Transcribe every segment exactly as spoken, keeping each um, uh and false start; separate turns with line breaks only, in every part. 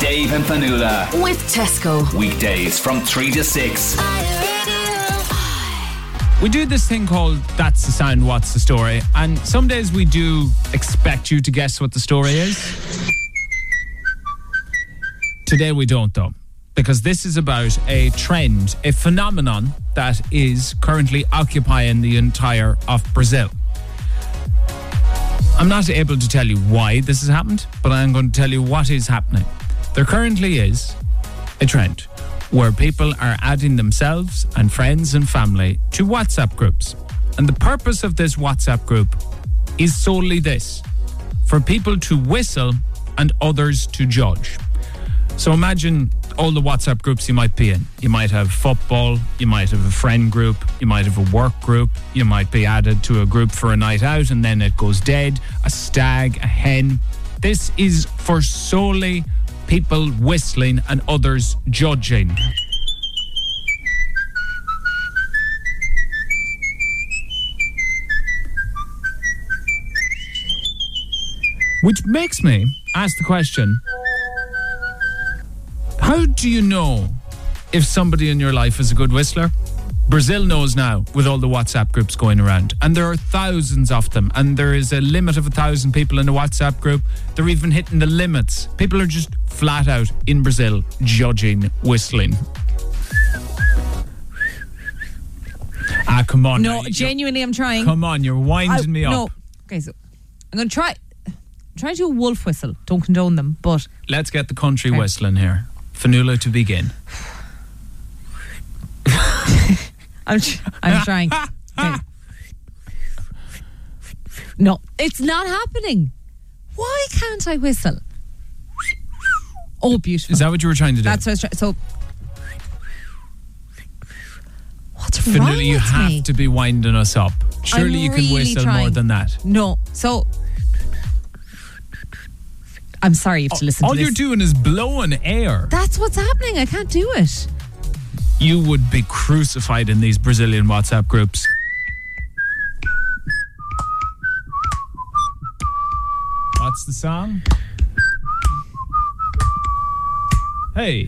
Dave and Fanula.
With Tesco.
Weekdays from three to six.
We do this thing called That's the Sound, What's the Story? And some days we do expect you to guess what the story is. Today we don't, though. Because this is about a trend, a phenomenon that is currently occupying the entire of Brazil. I'm not able to tell you why this has happened, but I'm going to tell you what is happening. There currently is a trend where people are adding themselves and friends and family to WhatsApp groups. And the purpose of this WhatsApp group is solely this: for people to whistle and others to judge. So imagine all the WhatsApp groups you might be in. You might have football, you might have a friend group, you might have a work group, you might be added to a group for a night out and then it goes dead, a stag, a hen. This is for solely people whistling and others judging. Which makes me ask the question, how do you know if somebody in your life is a good whistler? Brazil knows now with all the WhatsApp groups going around, and there are thousands of them, and there is a limit of a thousand people in a WhatsApp group. They're even hitting the limits. People are just flat out in Brazil judging whistling. Ah, come on.
No,
now.
genuinely, I'm trying.
Come on, you're winding
I,
me up.
No, okay, so I'm going to try try to do a wolf whistle. Don't condone them, but
let's get the country
okay.
whistling here. Fanula to begin.
I'm tr- I'm trying. Okay. No, it's not happening. Why can't I whistle? Oh, beautiful.
Is that what you were trying to do?
That's what I was trying. So, what's
Fanula,
wrong
you
with
have
me?
to be winding us up. Surely
I'm
you can
really
whistle
trying.
more than that.
No. So, I'm sorry you have to listen
All
to this.
you're doing is blowing air.
That's what's happening. I can't do it.
You would be crucified in these Brazilian WhatsApp groups. What's the song? Hey.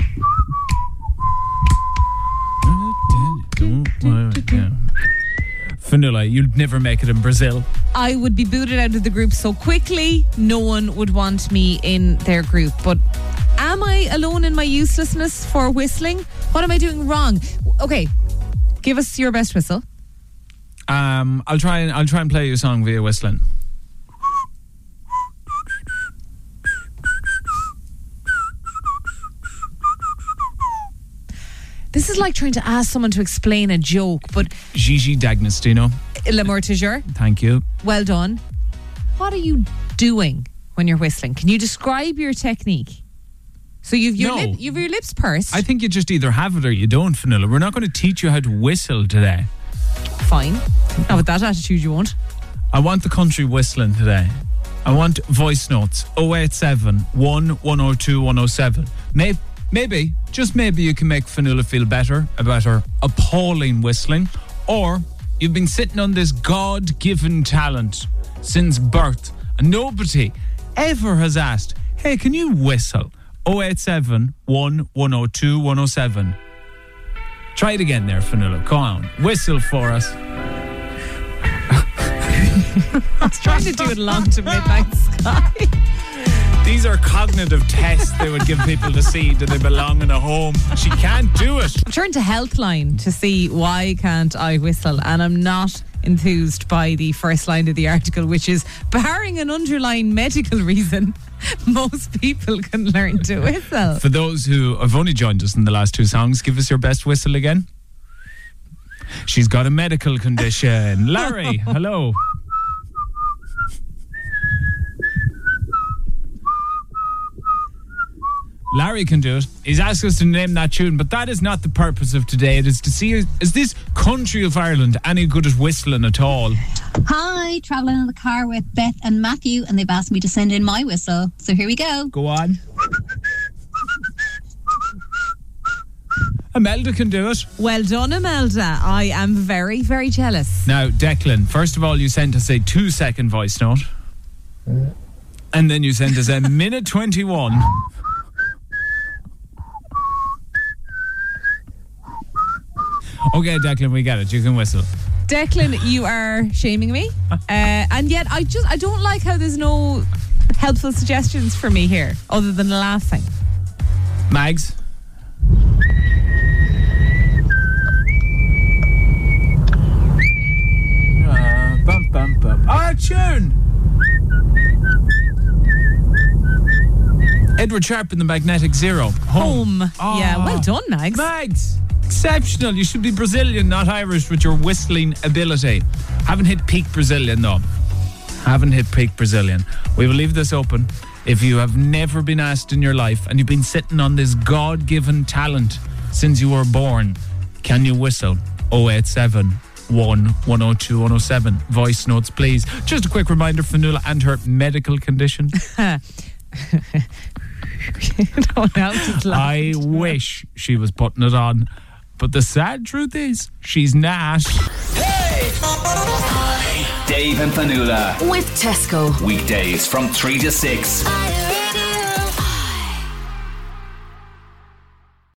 Fanula, you'd never make it in Brazil.
I would be booted out of the group so quickly, no one would want me in their group. But am I alone in my uselessness for whistling? What am I doing wrong? Okay, give us your best whistle.
Um, I'll try and I'll try and play you a song via whistling.
This is like trying to ask someone to explain a joke, but
Gigi D'Agostino.
L'amour toujours.
Thank you.
Well done. What are you doing when you're whistling? Can you describe your technique? So you've your,
No.
lip, you've your lips pursed.
I think you just either have it or you don't, Fanula. We're not going to teach you how to whistle today.
Fine. Not with that attitude you won't.
I want the country whistling today. I want voice notes. oh eight seven, one one oh two, one oh seven. Maybe, maybe, just maybe you can make Fanula feel better about her appalling whistling. Or you've been sitting on this God-given talent since birth and nobody ever has asked, hey, can you whistle? oh eight seven, one one oh two, one oh seven. Try it again there, Fanula. Come on. Whistle for us.
I was trying to do it along to Midnight Sky.
These are cognitive tests they would give people to see do they belong in a home. She can't do it.
I turned to Healthline to see why can't I whistle, and I'm not enthused by the first line of the article, which is barring an underlying medical reason, most people can learn to whistle.
For those who have only joined us in the last two songs, give us your best whistle again. She's got a medical condition. Larry, hello. Larry can do it. He's asked us to name that tune, but that is not the purpose of today. It is to see, is this country of Ireland any good at whistling at all?
Hi, travelling in the car with Beth and Matthew, and they've asked me to send in my whistle. So here we go.
Go on. Imelda can do it.
Well done, Imelda. I am very, very jealous.
Now, Declan, first of all, you sent us a two-second voice note. And then you sent us a minute twenty-one. Okay, Declan, we get it. You can whistle.
Declan, you are shaming me. Uh, and yet I just, I don't like how there's no helpful suggestions for me here other than laughing.
Mags? Uh, bum, bum, bum. Ah, tune! Edward Sharpe in the Magnetic Zero. Home.
Home.
Oh.
Yeah, well done, Mags.
Mags, exceptional. You should be Brazilian, not Irish, with your whistling ability. Haven't hit peak Brazilian, though. Haven't hit peak Brazilian. We will leave this open. If you have never been asked in your life and you've been sitting on this God-given talent since you were born, can you whistle? oh eight seven, one, one oh two, one oh seven. Voice notes, please. Just a quick reminder for Nuala and her medical condition.
No one else is
I
laughing.
wish she was putting it on, but the sad truth is she's not.
Dave and Fanula.
With Tesco.
Weekdays from three to six.
I